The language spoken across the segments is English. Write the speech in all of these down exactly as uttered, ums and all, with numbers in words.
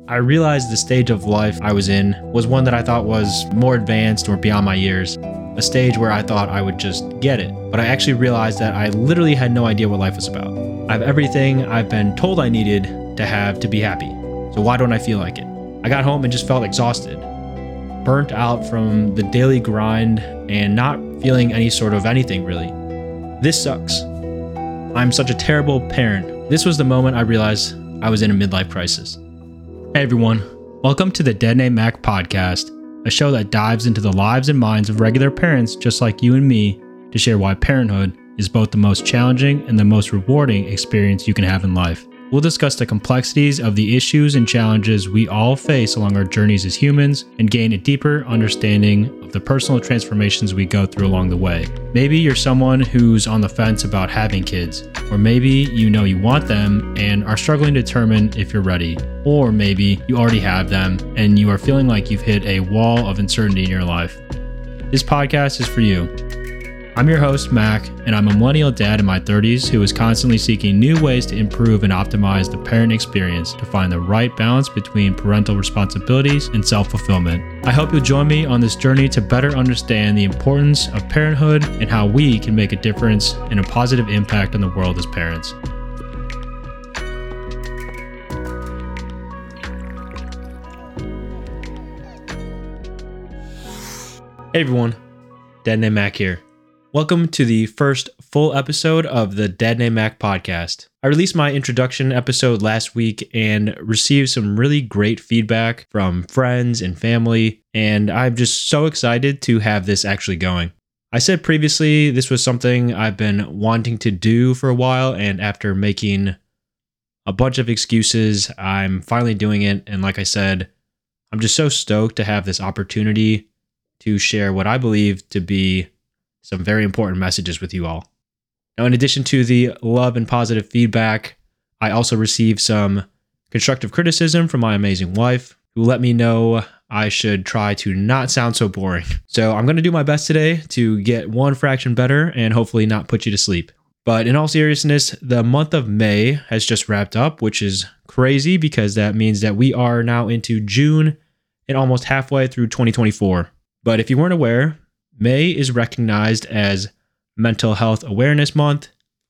I realized the stage of life I was in was one that I thought was more advanced or beyond my years, a stage where I thought I would just get it. But I actually realized that I literally had no idea what life was about. I have everything I've been told I needed to have to be happy. So why don't I feel like it? I got home and just felt exhausted, burnt out from the daily grind and not feeling any sort of anything really. This sucks. I'm such a terrible parent. This was the moment I realized I was in a midlife crisis. Hey everyone, welcome to the Dead Name Mac podcast, a show that dives into the lives and minds of regular parents just like you and me to share why parenthood is both the most challenging and the most rewarding experience you can have in life. We'll discuss the complexities of the issues and challenges we all face along our journeys as humans and gain a deeper understanding of the personal transformations we go through along the way. Maybe you're someone who's on the fence about having kids, or maybe you know you want them and are struggling to determine if you're ready, or maybe you already have them and you are feeling like you've hit a wall of uncertainty in your life. This podcast is for you. I'm your host, Mac, and I'm a millennial dad in my thirties who is constantly seeking new ways to improve and optimize the parent experience to find the right balance between parental responsibilities and self-fulfillment. I hope you'll join me on this journey to better understand the importance of parenthood and how we can make a difference and a positive impact on the world as parents. Hey everyone, Dead Name Mac here. Welcome to the first full episode of the Dead Name Mac podcast. I released my introduction episode last week and received some really great feedback from friends and family, and I'm just so excited to have this actually going. I said previously this was something I've been wanting to do for a while, and after making a bunch of excuses, I'm finally doing it, and like I said, I'm just so stoked to have this opportunity to share what I believe to be some very important messages with you all. Now, in addition to the love and positive feedback, I also received some constructive criticism from my amazing wife, who let me know I should try to not sound so boring. So I'm going to do my best today to get one fraction better and hopefully not put you to sleep. But in all seriousness, the month of May has just wrapped up, which is crazy because that means that we are now into June and almost halfway through twenty twenty-four. But if you weren't aware, May is recognized as Mental Health Awareness Month,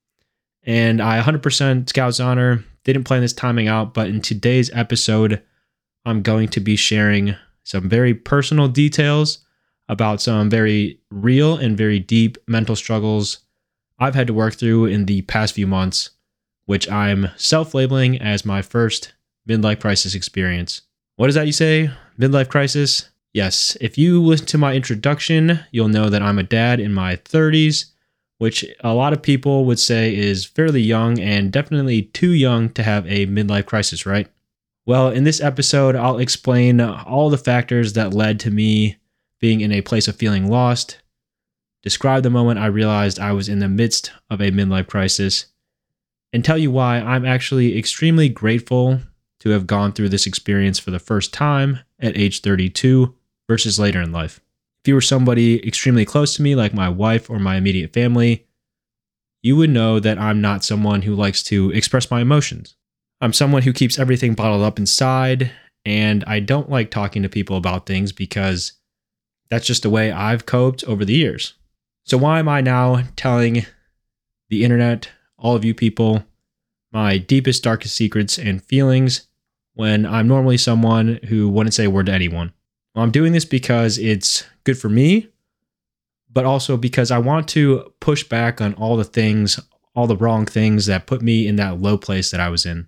and I one hundred percent Scout's honor didn't plan this timing out, but in today's episode, I'm going to be sharing some very personal details about some very real and very deep mental struggles I've had to work through in the past few months, which I'm self-labeling as my first midlife crisis experience. What is that you say? Midlife crisis? Yes, if you listen to my introduction, you'll know that I'm a dad in my thirties, which a lot of people would say is fairly young and definitely too young to have a midlife crisis, right? Well, in this episode, I'll explain all the factors that led to me being in a place of feeling lost, describe the moment I realized I was in the midst of a midlife crisis, and tell you why I'm actually extremely grateful to have gone through this experience for the first time at age thirty-two. Versus later in life. If you were somebody extremely close to me, like my wife or my immediate family, you would know that I'm not someone who likes to express my emotions. I'm someone who keeps everything bottled up inside, and I don't like talking to people about things because that's just the way I've coped over the years. So why am I now telling the internet, all of you people, my deepest, darkest secrets and feelings when I'm normally someone who wouldn't say a word to anyone? Well, I'm doing this because it's good for me, but also because I want to push back on all the things, all the wrong things that put me in that low place that I was in.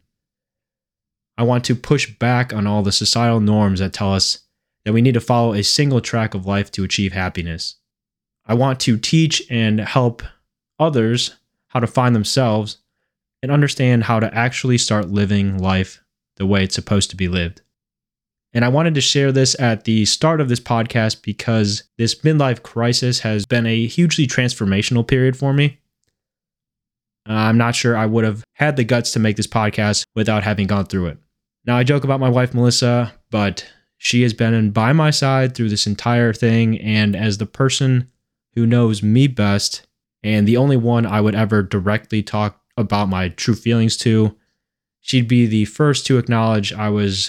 I want to push back on all the societal norms that tell us that we need to follow a single track of life to achieve happiness. I want to teach and help others how to find themselves and understand how to actually start living life the way it's supposed to be lived. And I wanted to share this at the start of this podcast because this midlife crisis has been a hugely transformational period for me. Uh, I'm not sure I would have had the guts to make this podcast without having gone through it. Now, I joke about my wife, Melissa, but she has been by my side through this entire thing. And as the person who knows me best and the only one I would ever directly talk about my true feelings to, she'd be the first to acknowledge I was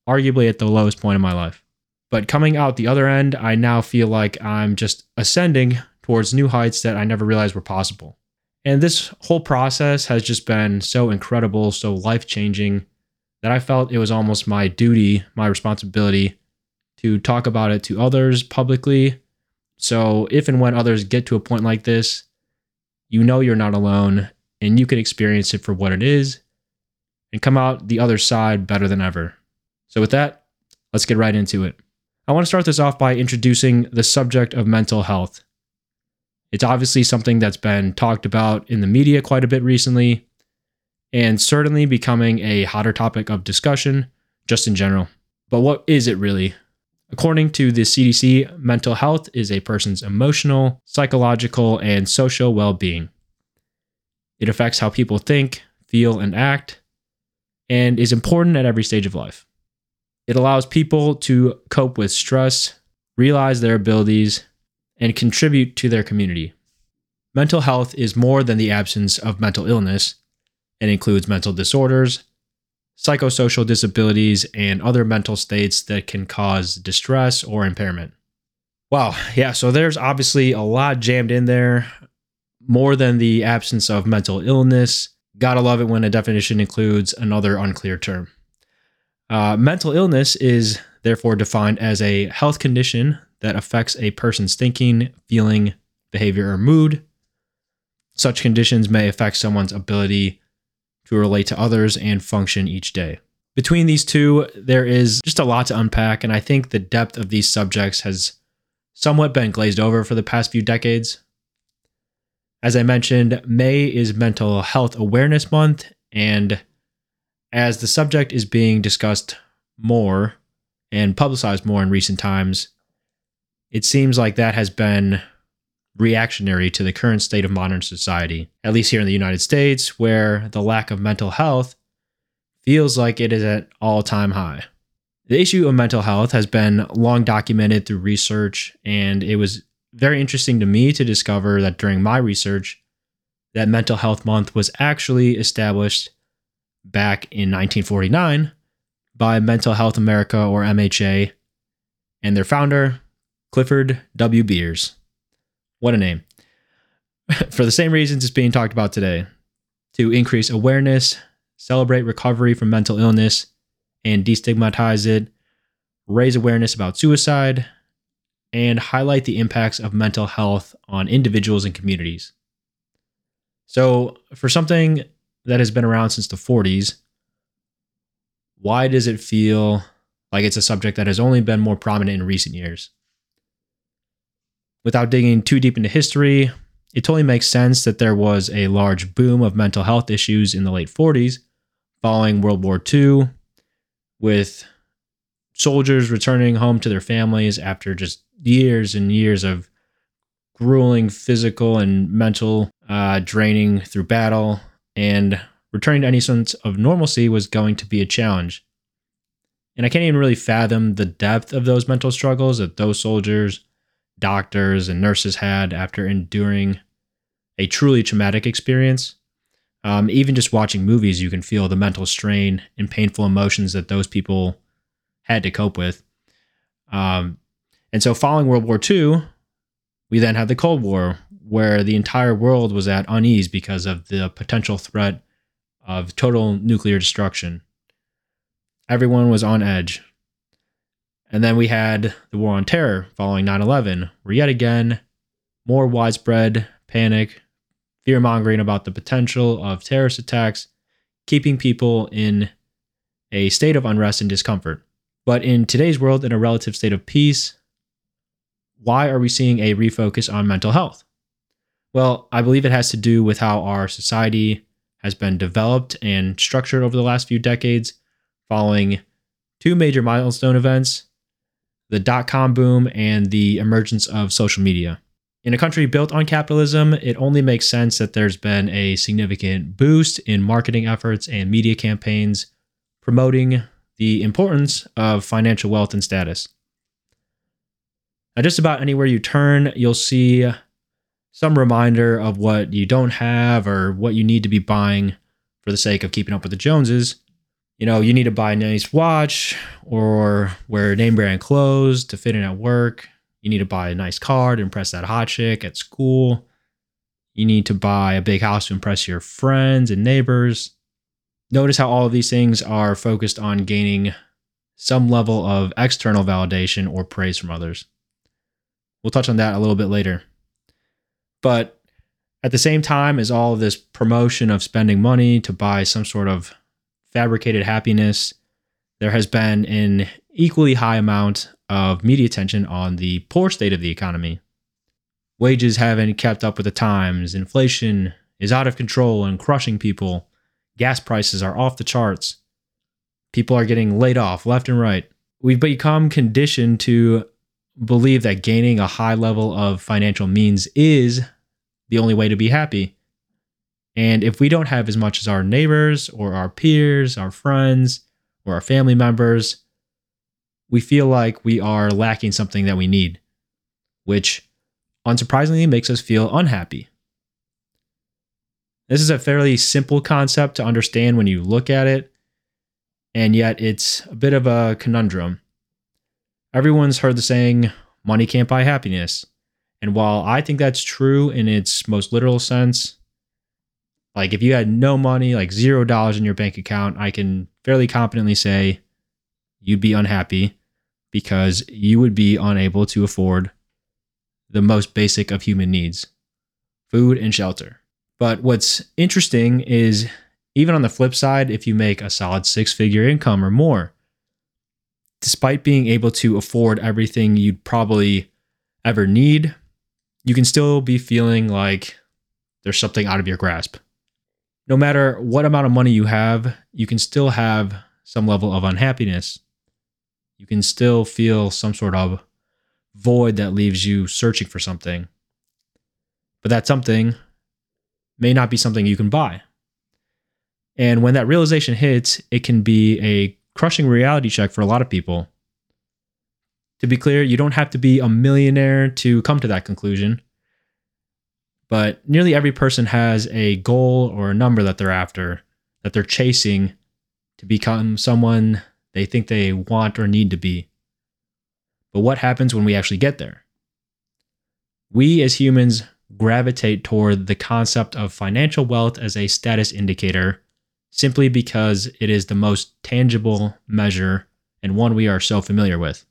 arguably at the lowest point in my life. But coming out the other end, I now feel like I'm just ascending towards new heights that I never realized were possible. And this whole process has just been so incredible, so life-changing, that I felt it was almost my duty, my responsibility to talk about it to others publicly. So if and when others get to a point like this, you know you're not alone and you can experience it for what it is and come out the other side better than ever. So with that, let's get right into it. I want to start this off by introducing the subject of mental health. It's obviously something that's been talked about in the media quite a bit recently, and certainly becoming a hotter topic of discussion just in general. But what is it really? According to the C D C, mental health is a person's emotional, psychological, and social well-being. It affects how people think, feel, and act, and is important at every stage of life. It allows people to cope with stress, realize their abilities, and contribute to their community. Mental health is more than the absence of mental illness. It includes mental disorders, psychosocial disabilities, and other mental states that can cause distress or impairment. Wow, yeah, so there's obviously a lot jammed in there, more than the absence of mental illness. Gotta love it when a definition includes another unclear term. Uh, mental illness is therefore defined as a health condition that affects a person's thinking, feeling, behavior, or mood. Such conditions may affect someone's ability to relate to others and function each day. Between these two, there is just a lot to unpack, and I think the depth of these subjects has somewhat been glazed over for the past few decades. As I mentioned, May is Mental Health Awareness Month, and as the subject is being discussed more and publicized more in recent times, it seems like that has been reactionary to the current state of modern society, at least here in the United States, where the lack of mental health feels like it is at all-time high. The issue of mental health has been long documented through research, and it was very interesting to me to discover that during my research, that Mental Health Month was actually established back in nineteen forty-nine by Mental Health America, or M H A, and their founder, Clifford W. Beers. What a name. For the same reasons it's being talked about today, to increase awareness, celebrate recovery from mental illness, and destigmatize it, raise awareness about suicide, and highlight the impacts of mental health on individuals and communities. So, for something that has been around since the forties, why does it feel like it's a subject that has only been more prominent in recent years? Without digging too deep into history, it totally makes sense that there was a large boom of mental health issues in the late forties following World War Two, with soldiers returning home to their families after just years and years of grueling physical and mental uh, draining through battle, and returning to any sense of normalcy was going to be a challenge. And I can't even really fathom the depth of those mental struggles that those soldiers, doctors, and nurses had after enduring a truly traumatic experience. Um, even just watching movies, you can feel the mental strain and painful emotions that those people had to cope with. Um, and so following World War Two, we then had the Cold War, where the entire world was at unease because of the potential threat of total nuclear destruction. Everyone was on edge. And then we had the War on Terror following nine eleven, where yet again, more widespread panic, fear-mongering about the potential of terrorist attacks, keeping people in a state of unrest and discomfort. But in today's world, in a relative state of peace, why are we seeing a refocus on mental health? Well, I believe it has to do with how our society has been developed and structured over the last few decades, following two major milestone events: the dot-com boom and the emergence of social media. In a country built on capitalism, it only makes sense that there's been a significant boost in marketing efforts and media campaigns promoting the importance of financial wealth and status. Now, just about anywhere you turn, you'll see some reminder of what you don't have or what you need to be buying for the sake of keeping up with the Joneses. You know, you need to buy a nice watch or wear name brand clothes to fit in at work. You need to buy a nice car to impress that hot chick at school. You need to buy a big house to impress your friends and neighbors. Notice how all of these things are focused on gaining some level of external validation or praise from others. We'll touch on that a little bit later. But at the same time as all of this promotion of spending money to buy some sort of fabricated happiness, there has been an equally high amount of media attention on the poor state of the economy. Wages haven't kept up with the times. Inflation is out of control and crushing people. Gas prices are off the charts. People are getting laid off left and right. We've become conditioned to believe that gaining a high level of financial means is the only way to be happy. And if we don't have as much as our neighbors or our peers, our friends, or our family members, we feel like we are lacking something that we need, which unsurprisingly makes us feel unhappy. This is a fairly simple concept to understand when you look at it, and yet it's a bit of a conundrum. Everyone's heard the saying, money can't buy happiness. And while I think that's true in its most literal sense, like if you had no money, like zero dollars in your bank account, I can fairly confidently say you'd be unhappy because you would be unable to afford the most basic of human needs, food and shelter. But what's interesting is even on the flip side, if you make a solid six-figure income or more, despite being able to afford everything you'd probably ever need, you can still be feeling like there's something out of your grasp. No matter what amount of money you have, you can still have some level of unhappiness. You can still feel some sort of void that leaves you searching for something. But that something may not be something you can buy. And when that realization hits, it can be a crushing reality check for a lot of people. To be clear, you don't have to be a millionaire to come to that conclusion. But nearly every person has a goal or a number that they're after, that they're chasing to become someone they think they want or need to be. But what happens when we actually get there? We as humans gravitate toward the concept of financial wealth as a status indicator simply because it is the most tangible measure and one we are so familiar with.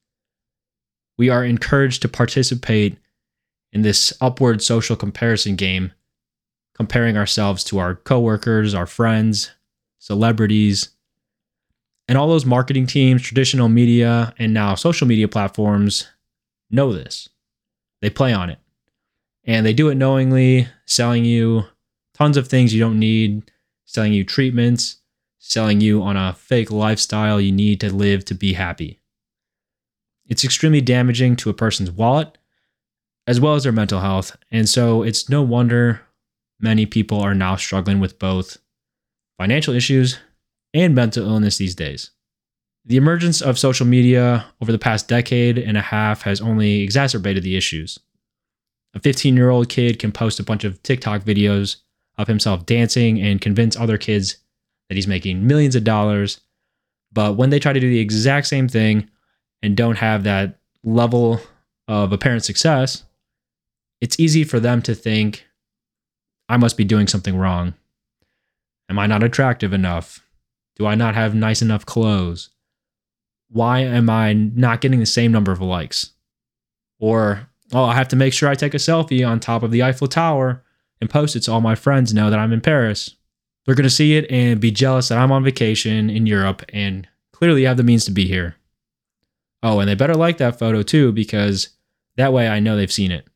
We are encouraged to participate in this upward social comparison game, comparing ourselves to our coworkers, our friends, celebrities, and all those marketing teams, traditional media, and now social media platforms know this. They play on it. And they do it knowingly, selling you tons of things you don't need, selling you treatments, selling you on a fake lifestyle you need to live to be happy. It's extremely damaging to a person's wallet, as well as their mental health. And so it's no wonder many people are now struggling with both financial issues and mental illness these days. The emergence of social media over the past decade and a half has only exacerbated the issues. A fifteen-year-old kid can post a bunch of TikTok videos of himself dancing and convince other kids that he's making millions of dollars. But when they try to do the exact same thing and don't have that level of apparent success, it's easy for them to think, I must be doing something wrong. Am I not attractive enough? Do I not have nice enough clothes? Why am I not getting the same number of likes? Or, oh, I have to make sure I take a selfie on top of the Eiffel Tower and post it so all my friends know that I'm in Paris. They're going to see it and be jealous that I'm on vacation in Europe and clearly have the means to be here. Oh, and they better like that photo too, because that way I know they've seen it.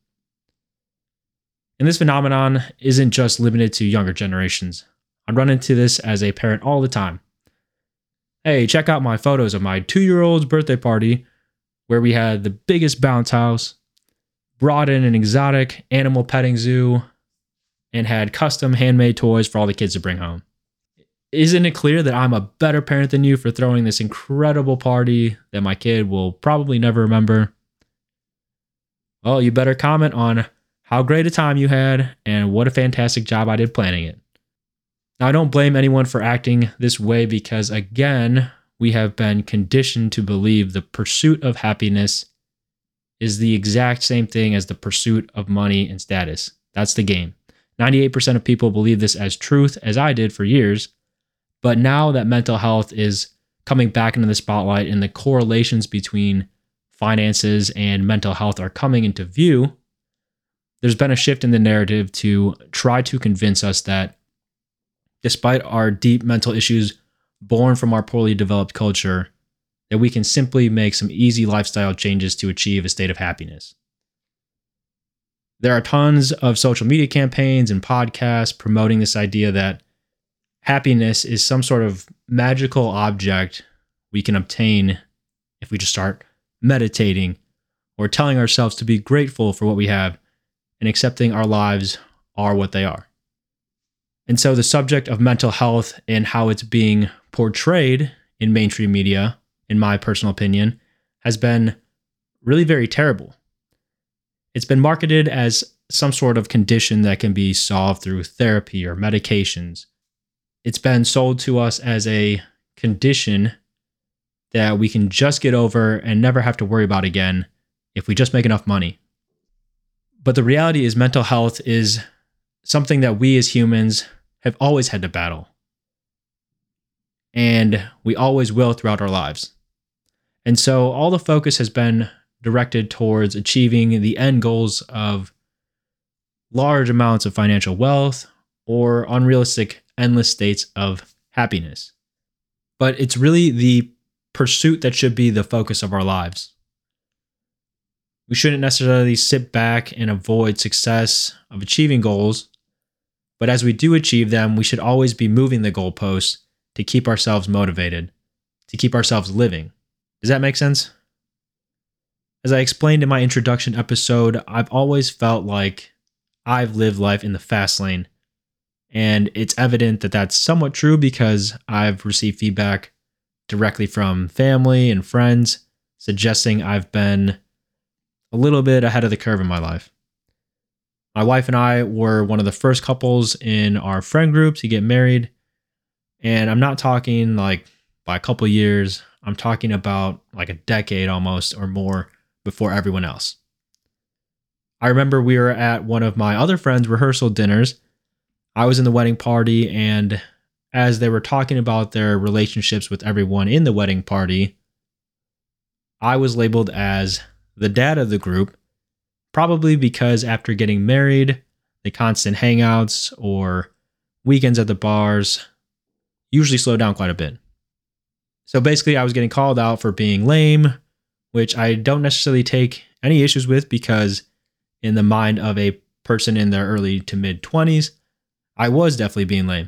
And this phenomenon isn't just limited to younger generations. I run into this as a parent all the time. Hey, check out my photos of my two-year-old's birthday party where we had the biggest bounce house, brought in an exotic animal petting zoo, and had custom handmade toys for all the kids to bring home. Isn't it clear that I'm a better parent than you for throwing this incredible party that my kid will probably never remember? Well, you better comment on how great a time you had and what a fantastic job I did planning it. Now, I don't blame anyone for acting this way because, again, we have been conditioned to believe the pursuit of happiness is the exact same thing as the pursuit of money and status. That's the game. ninety-eight percent of people believe this as truth, as I did for years. But now that mental health is coming back into the spotlight and the correlations between finances and mental health are coming into view, there's been a shift in the narrative to try to convince us that despite our deep mental issues born from our poorly developed culture, that we can simply make some easy lifestyle changes to achieve a state of happiness. There are tons of social media campaigns and podcasts promoting this idea that happiness is some sort of magical object we can obtain if we just start meditating or telling ourselves to be grateful for what we have and accepting our lives are what they are. And so the subject of mental health and how it's being portrayed in mainstream media, in my personal opinion, has been really very terrible. It's been marketed as some sort of condition that can be solved through therapy or medications. It's been sold to us as a condition that we can just get over and never have to worry about again if we just make enough money. But the reality is mental health is something that we as humans have always had to battle. And we always will throughout our lives. And so all the focus has been directed towards achieving the end goals of large amounts of financial wealth or unrealistic, endless states of happiness. But it's really the pursuit that should be the focus of our lives. We shouldn't necessarily sit back and avoid success of achieving goals, but as we do achieve them, we should always be moving the goalposts to keep ourselves motivated, to keep ourselves living. Does that make sense? As I explained in my introduction episode, I've always felt like I've lived life in the fast lane, and it's evident that that's somewhat true because I've received feedback directly from family and friends suggesting I've been a little bit ahead of the curve in my life. My wife and I were one of the first couples in our friend group to get married. And I'm not talking like by a couple years. I'm talking about like a decade almost or more before everyone else. I remember we were at one of my other friends' rehearsal dinners. I was in the wedding party, and as they were talking about their relationships with everyone in the wedding party, I was labeled as the dad of the group, probably because after getting married, the constant hangouts or weekends at the bars usually slowed down quite a bit. So basically, I was getting called out for being lame, which I don't necessarily take any issues with because in the mind of a person in their early to mid twenties, I was definitely being lame.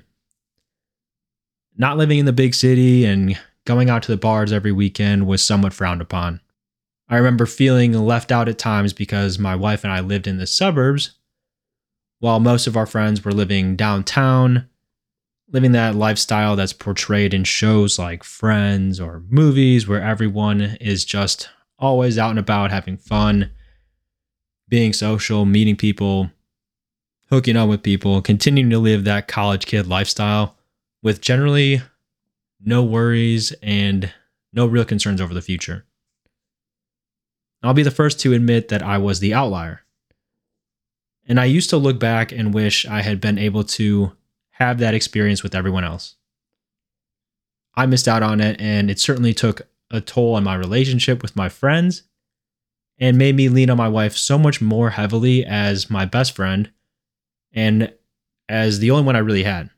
Not living in the big city and going out to the bars every weekend was somewhat frowned upon. I remember feeling left out at times because my wife and I lived in the suburbs, while most of our friends were living downtown, living that lifestyle that's portrayed in shows like Friends or movies where everyone is just always out and about having fun, being social, meeting people, hooking up with people, continuing to live that college kid lifestyle with generally no worries and no real concerns over the future. I'll be the first to admit that I was the outlier. And I used to look back and wish I had been able to have that experience with everyone else. I missed out on it, and it certainly took a toll on my relationship with my friends and made me lean on my wife so much more heavily as my best friend and as the only one I really had.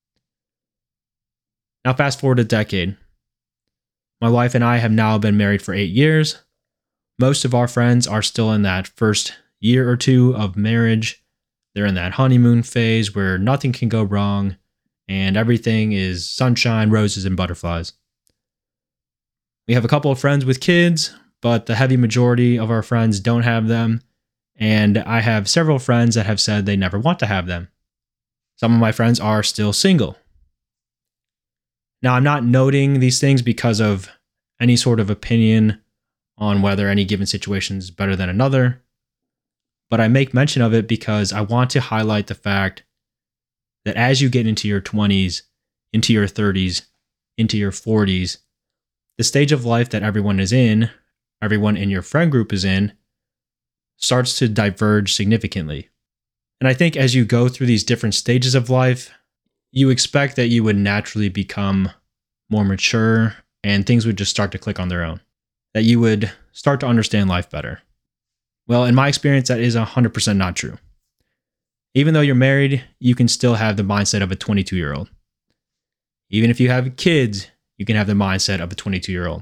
Now, fast forward a decade. My wife and I have now been married for eight years. Most of our friends are still in that first year or two of marriage. They're in that honeymoon phase where nothing can go wrong and everything is sunshine, roses, and butterflies. We have a couple of friends with kids, but the heavy majority of our friends don't have them. And I have several friends that have said they never want to have them. Some of my friends are still single. Now, I'm not noting these things because of any sort of opinion on whether any given situation is better than another, but I make mention of it because I want to highlight the fact that as you get into your twenties, into your thirties, into your forties, the stage of life that everyone is in, everyone in your friend group is in, starts to diverge significantly. And I think as you go through these different stages of life, you expect that you would naturally become more mature and things would just start to click on their own, that you would start to understand life better. Well, in my experience, that is one hundred percent not true. Even though you're married, you can still have the mindset of a twenty-two-year-old. Even if you have kids, you can have the mindset of a twenty-two-year-old.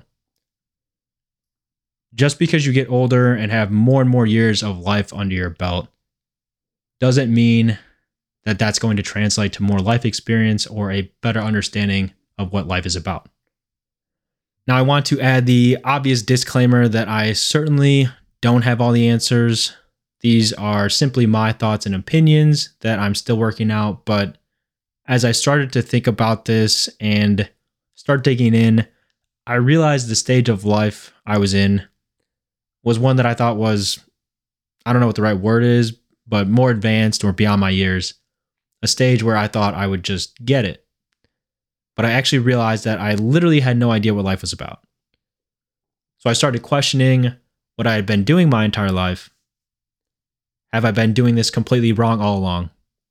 Just because you get older and have more and more years of life under your belt doesn't mean that that's going to translate to more life experience or a better understanding of what life is about. Now, I want to add the obvious disclaimer that I certainly don't have all the answers. These are simply my thoughts and opinions that I'm still working out, but as I started to think about this and start digging in, I realized the stage of life I was in was one that I thought was, I don't know what the right word is, but more advanced or beyond my years. A stage where I thought I would just get it. But I actually realized that I literally had no idea what life was about. So I started questioning what I had been doing my entire life. Have I been doing this completely wrong all along?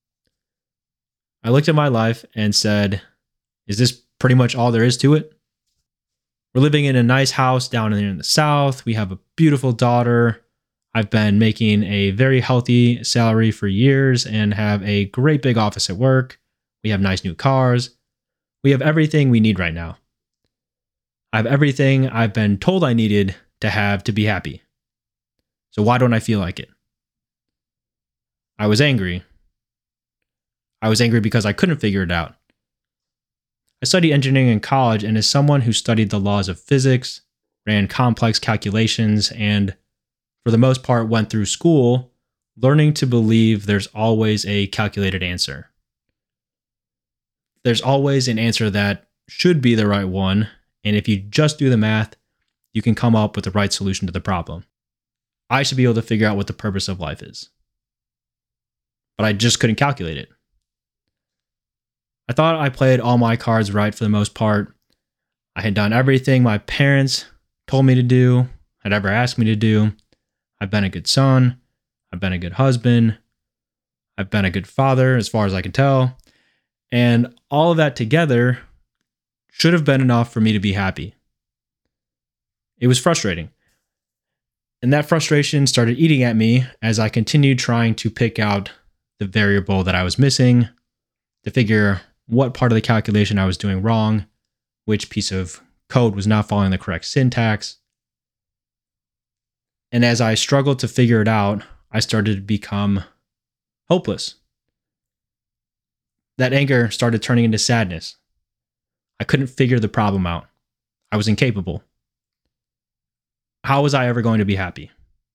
I looked at my life and said, is this pretty much all there is to it? We're living in a nice house down in the South. We have a beautiful daughter. I've been making a very healthy salary for years and have a great big office at work. We have nice new cars. We have everything we need right now. I have everything I've been told I needed to have to be happy. So why don't I feel like it? I was angry. I was angry because I couldn't figure it out. I studied engineering in college, and as someone who studied the laws of physics, ran complex calculations, and for the most part went through school learning to believe there's always a calculated answer. There's always an answer that should be the right one, and if you just do the math, you can come up with the right solution to the problem. I should be able to figure out what the purpose of life is. But I just couldn't calculate it. I thought I played all my cards right for the most part. I had done everything my parents told me to do, had ever asked me to do. I've been a good son. I've been a good husband. I've been a good father, as far as I can tell. And all of that together should have been enough for me to be happy. It was frustrating. And that frustration started eating at me as I continued trying to pick out the variable that I was missing, to figure what part of the calculation I was doing wrong, which piece of code was not following the correct syntax. And as I struggled to figure it out, I started to become hopeless. That anger started turning into sadness. I couldn't figure the problem out. I was incapable. How was I ever going to be happy?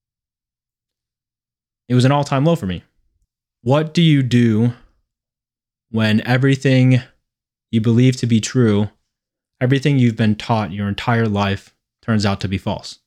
It was an all-time low for me. What do you do when everything you believe to be true, everything you've been taught your entire life, turns out to be false?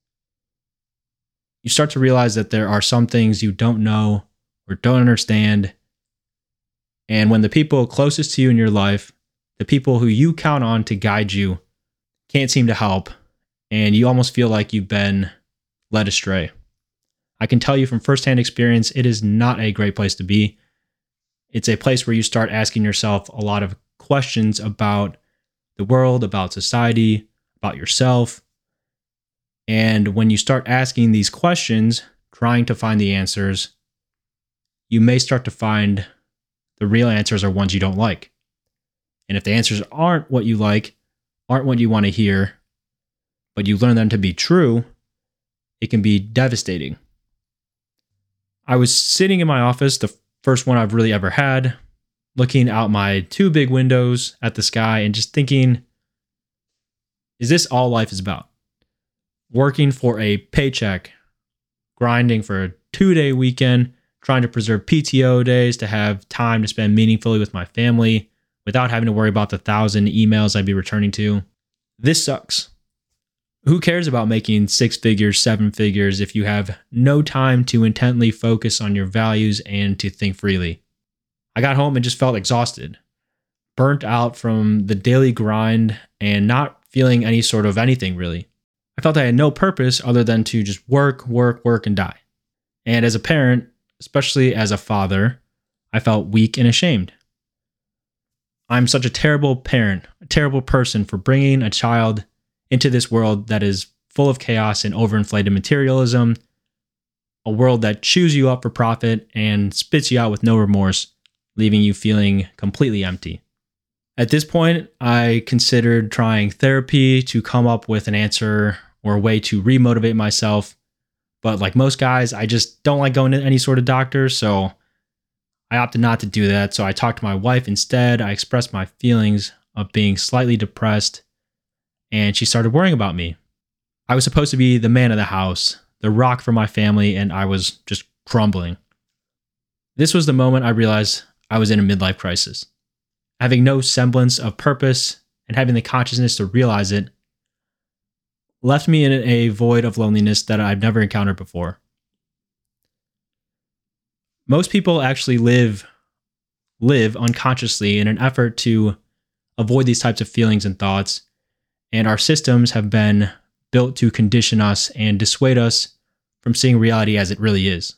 You start to realize that there are some things you don't know or don't understand. And when the people closest to you in your life, the people who you count on to guide you, can't seem to help, and you almost feel like you've been led astray. I can tell you from firsthand experience, it is not a great place to be. It's a place where you start asking yourself a lot of questions about the world, about society, about yourself. And when you start asking these questions, trying to find the answers, you may start to find the real answers are ones you don't like. And if the answers aren't what you like, aren't what you want to hear, but you learn them to be true, it can be devastating. I was sitting in my office, the first one I've really ever had, looking out my two big windows at the sky and just thinking, is this all life is about? Working for a paycheck, grinding for a two-day weekend, trying to preserve P T O days to have time to spend meaningfully with my family without having to worry about the thousand emails I'd be returning to. This sucks. Who cares about making six figures, seven figures if you have no time to intently focus on your values and to think freely? I got home and just felt exhausted, burnt out from the daily grind and not feeling any sort of anything really. I felt I had no purpose other than to just work, work, work, and die. And as a parent, especially as a father, I felt weak and ashamed. I'm such a terrible parent, a terrible person for bringing a child into this world that is full of chaos and overinflated materialism, a world that chews you up for profit and spits you out with no remorse, leaving you feeling completely empty. At this point, I considered trying therapy to come up with an answer or a way to remotivate myself. But like most guys, I just don't like going to any sort of doctor, so I opted not to do that. So I talked to my wife instead. I expressed my feelings of being slightly depressed, and she started worrying about me. I was supposed to be the man of the house, the rock for my family, and I was just crumbling. This was the moment I realized I was in a midlife crisis. Having no semblance of purpose and having the consciousness to realize it left me in a void of loneliness that I've never encountered before. Most people actually live live unconsciously in an effort to avoid these types of feelings and thoughts, and our systems have been built to condition us and dissuade us from seeing reality as it really is.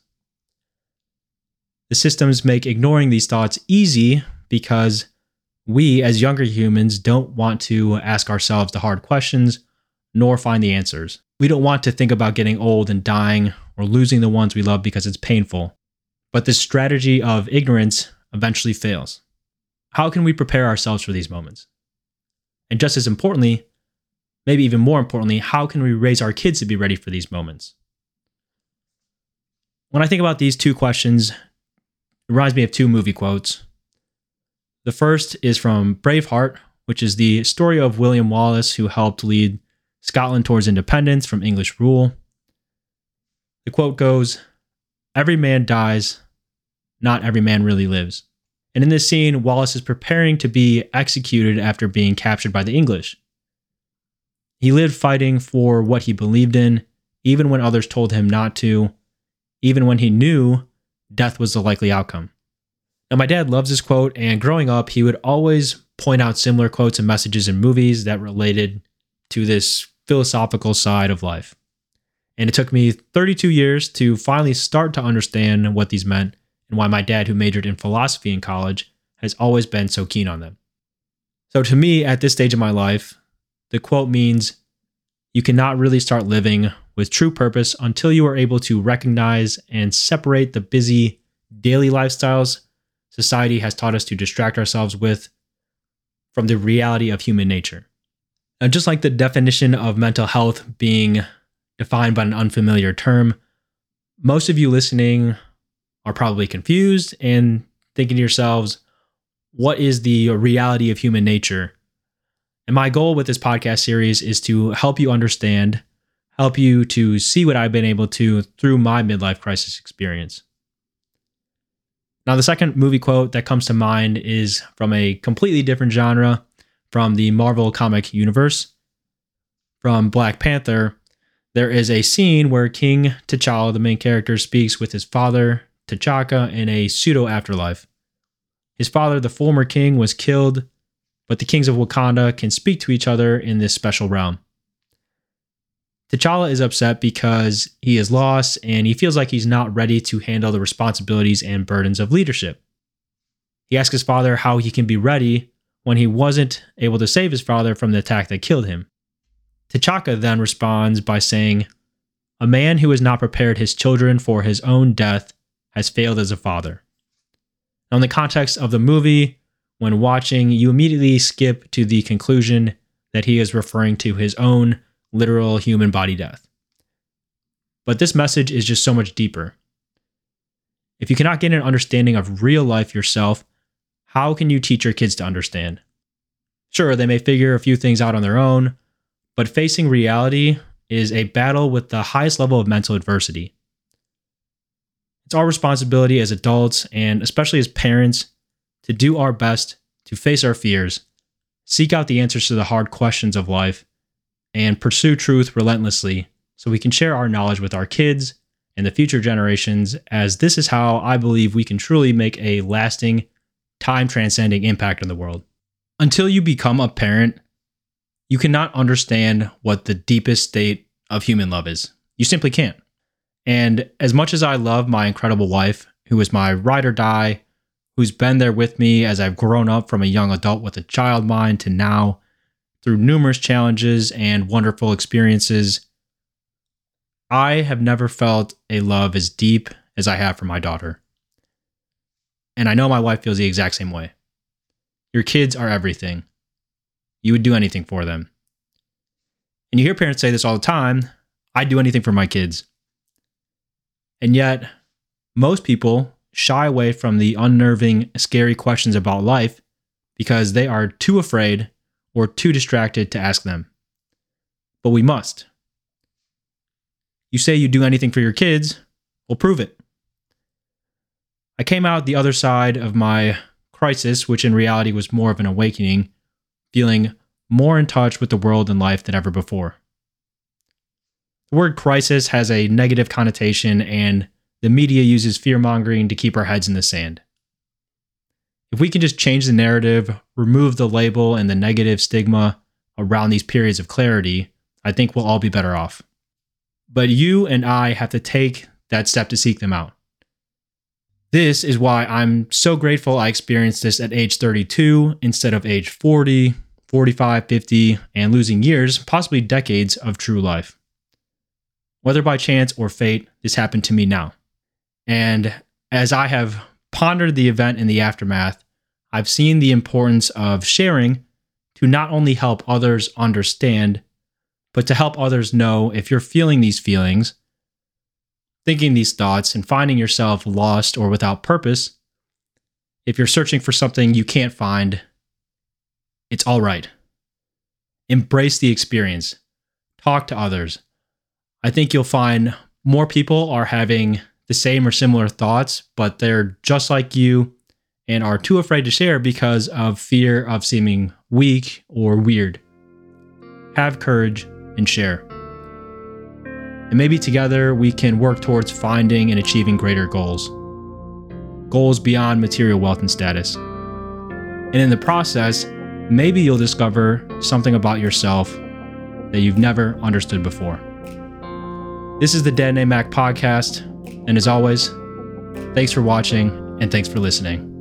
The systems make ignoring these thoughts easy because we, as younger humans, don't want to ask ourselves the hard questions nor find the answers. We don't want to think about getting old and dying or losing the ones we love because it's painful. But this strategy of ignorance eventually fails. How can we prepare ourselves for these moments? And just as importantly, maybe even more importantly, how can we raise our kids to be ready for these moments? When I think about these two questions, it reminds me of two movie quotes. The first is from Braveheart, which is the story of William Wallace, who helped lead Scotland towards independence from English rule. The quote goes, "Every man dies, not every man really lives." And in this scene, Wallace is preparing to be executed after being captured by the English. He lived fighting for what he believed in, even when others told him not to, even when he knew death was the likely outcome. Now, my dad loves this quote, and growing up, he would always point out similar quotes and messages in movies that related to this philosophical side of life. And it took me thirty-two years to finally start to understand what these meant and why my dad, who majored in philosophy in college, has always been so keen on them. So to me, at this stage of my life, the quote means you cannot really start living with true purpose until you are able to recognize and separate the busy daily lifestyles society has taught us to distract ourselves with from the reality of human nature. And just like the definition of mental health being defined by an unfamiliar term, most of you listening are probably confused and thinking to yourselves, what is the reality of human nature? And my goal with this podcast series is to help you understand, help you to see what I've been able to through my midlife crisis experience. Now, the second movie quote that comes to mind is from a completely different genre, from the Marvel comic universe. From Black Panther, there is a scene where King T'Challa, the main character, speaks with his father, T'Chaka, in a pseudo-afterlife. His father, the former king, was killed, but the kings of Wakanda can speak to each other in this special realm. T'Challa is upset because he is lost and he feels like he's not ready to handle the responsibilities and burdens of leadership. He asks his father how he can be ready when he wasn't able to save his father from the attack that killed him. T'Chaka then responds by saying, "A man who has not prepared his children for his own death has failed as a father." Now, in the context of the movie, when watching, you immediately skip to the conclusion that he is referring to his own literal human body death. But this message is just so much deeper. If you cannot get an understanding of real life yourself, how can you teach your kids to understand? Sure, they may figure a few things out on their own, but facing reality is a battle with the highest level of mental adversity. It's our responsibility as adults, and especially as parents, to do our best to face our fears, seek out the answers to the hard questions of life, and pursue truth relentlessly so we can share our knowledge with our kids and the future generations, as this is how I believe we can truly make a lasting time transcending impact on the world. Until you become a parent, you cannot understand what the deepest state of human love is. You simply can't. And as much as I love my incredible wife, who is my ride or die, who's been there with me as I've grown up from a young adult with a child mind to now, through numerous challenges and wonderful experiences, I have never felt a love as deep as I have for my daughter. And I know my wife feels the exact same way. Your kids are everything. You would do anything for them. And you hear parents say this all the time, I'd do anything for my kids. And yet, most people shy away from the unnerving, scary questions about life because they are too afraid or too distracted to ask them. But we must. You say you do anything for your kids, well, prove it. I came out the other side of my crisis, which in reality was more of an awakening, feeling more in touch with the world and life than ever before. The word crisis has a negative connotation, and the media uses fear-mongering to keep our heads in the sand. If we can just change the narrative, remove the label and the negative stigma around these periods of clarity, I think we'll all be better off. But you and I have to take that step to seek them out. This is why I'm so grateful I experienced this at age thirty-two instead of age forty, forty-five, fifty, and losing years, possibly decades of true life. Whether by chance or fate, this happened to me now. And as I have pondered the event in the aftermath, I've seen the importance of sharing to not only help others understand, but to help others know if you're feeling these feelings, thinking these thoughts, and finding yourself lost or without purpose. If you're searching for something you can't find, it's all right. Embrace the experience. Talk to others. I think you'll find more people are having the same or similar thoughts, but they're just like you and are too afraid to share because of fear of seeming weak or weird. Have courage and share. And maybe together we can work towards finding and achieving greater goals. Goals beyond material wealth and status. And in the process, maybe you'll discover something about yourself that you've never understood before. This is the Dad Named Mac podcast. And as always, thanks for watching and thanks for listening.